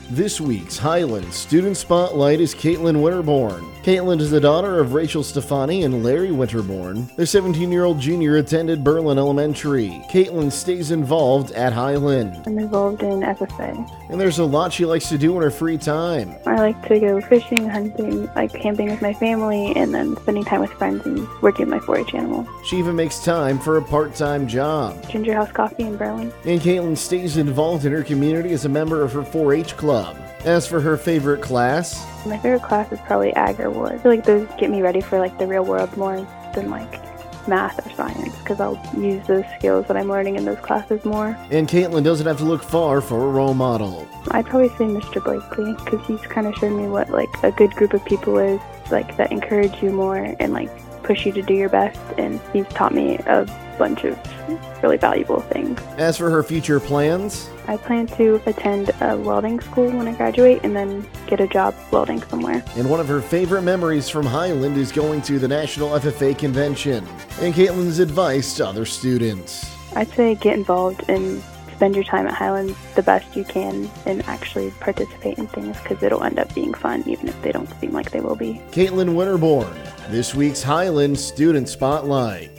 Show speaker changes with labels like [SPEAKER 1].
[SPEAKER 1] This week's Highland Student Spotlight is Caitlin Winterbourne. Caitlin is the daughter of Rachel Stefani and Larry Winterbourne. The 17-year-old junior attended Berlin Elementary. Caitlin stays involved at Highland.
[SPEAKER 2] I'm involved in FFA.
[SPEAKER 1] And there's a lot she likes to do in her free time.
[SPEAKER 2] I like to go fishing, hunting, like camping with my family, and then spending time with friends and working with my 4-H animal.
[SPEAKER 1] She even makes time for a part-time job.
[SPEAKER 2] Ginger House Coffee in Berlin.
[SPEAKER 1] And Caitlin stays involved in her community as a member of her 4-H club. As for her favorite class,
[SPEAKER 2] my favorite class is probably Ag or Wood. I feel like those get me ready for the real world more than math or science, because I'll use those skills that I'm learning in those classes more.
[SPEAKER 1] And Caitlin doesn't have to look far for a role model.
[SPEAKER 2] I'd probably say Mr. Blakely, because he's kind of shown me what a good group of people is, that encourage you more and push you to do your best, and he's taught me a bunch of really valuable things.
[SPEAKER 1] As for her future plans,
[SPEAKER 2] I plan to attend a welding school when I graduate and then get a job welding somewhere.
[SPEAKER 1] And one of her favorite memories from Highland is going to the National FFA Convention. And Caitlin's advice to other students:
[SPEAKER 2] I'd say get involved and spend your time at Highland the best you can and actually participate in things, because it'll end up being fun even if they don't seem like they will be.
[SPEAKER 1] Caitlin Winterbourne, this week's Highland Student Spotlight.